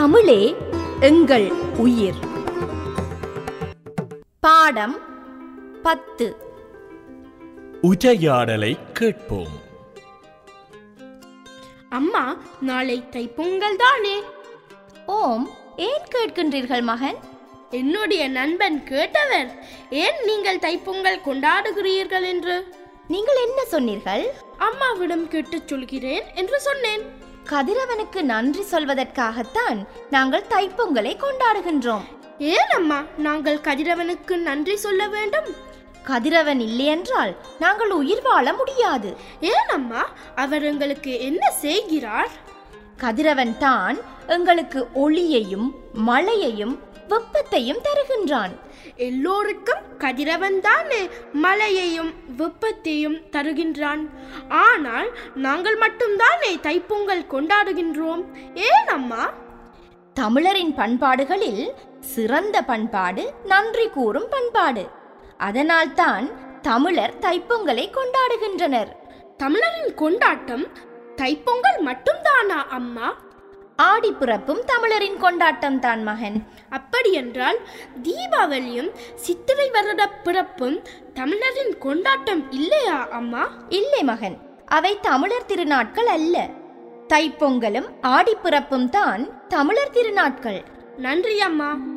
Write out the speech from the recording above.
தமிழே எங்கள் உயிர். பாடம் 10. உரையாடலை கேட்போம். அம்மா, நாளை தைப்பொங்கல் தானே? ஓம், ஏன் கேட்கின்றீர்கள் மகன்? என்னுடைய நண்பன் கேட்டவர், ஏன் நீங்கள் தைப்பொங்கல் கொண்டாடுகிறீர்கள் என்று. நீங்கள் என்ன சொன்னீர்கள்? அம்மாவிடம் கேட்டுச் சொல்கிறேன் என்று சொன்னேன். கதிரவனுக்கு நன்றி சொல்வதற்காகத்தான் நாங்கள் தைப்பொங்கலை கொண்டாடுகின்றோம். ஏன் அம்மா நாங்கள் கதிரவனுக்கு நன்றி சொல்ல வேண்டும்? கதிரவன் இல்லையென்றால் நாங்கள் உயிர் வாழ முடியாது. ஏன் அம்மா, அவர் எங்களுக்கு என்ன செய்கிறார்? கதிரவன் தான் எங்களுக்கு ஒளியையும் மழையையும் வெப்பத்தையும் தருகின்றான். எல்லோருக்கும் கதிரவன் தானே மழையையும் வெப்பத்தையும் தருகின்றான். ஆனால் நாங்கள் மட்டும்தானே தைப்பொங்கல் கொண்டாடுகின்றோம். ஏன் அம்மா? தமிழரின் பண்பாடுகளில் சிறந்த பண்பாடு நன்றி கூறும் பண்பாடு. அதனால்தான் தமிழர் தைப்பொங்கலை கொண்டாடுகின்றனர். தமிழரின் கொண்டாட்டம் தைப்பொங்கல் மட்டும்தானா அம்மா? ஆடிப்பிறப்பும் தமிழரின் கொண்டாட்டம் தான் மகன். அப்படியென்றால் தீபாவளியும் சித்திரை வருட பிறப்பும் தமிழரின் கொண்டாட்டம் இல்லையா அம்மா? இல்லை மகன், அவை தமிழர் திருநாட்கள் அல்ல. தைப்பொங்கலும் ஆடிப்பிறப்பும் தான் தமிழர் திருநாட்கள். நன்றி அம்மா.